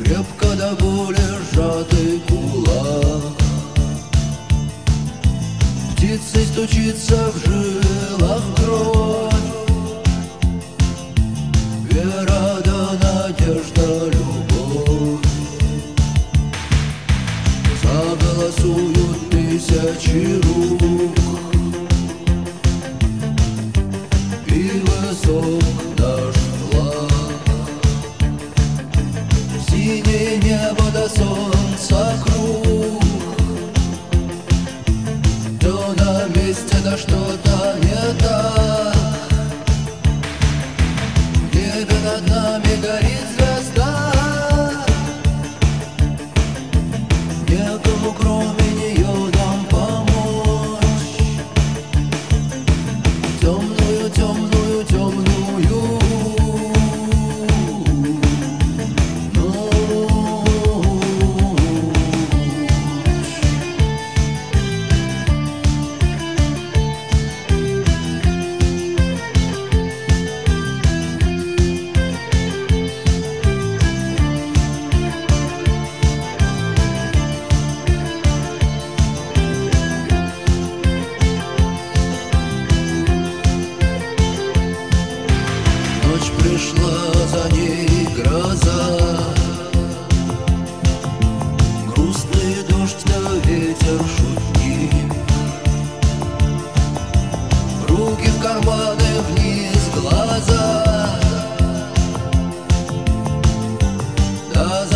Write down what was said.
Крепко до боли сжатый кулак, птицей стучится в жилах кровь. Вера да надежда, любовь. Заголосуют тысячи рук, и высок наш флаг. Синее небо до солнца круг, то на месте, да что-то не так. В небе над нами горит звезда, некому кроме нее нам помочь. Темную, темную, темную ночь пришла, за ней гроза, грустный дождь да ветер шутник. Руки в карманы, вниз глаза, да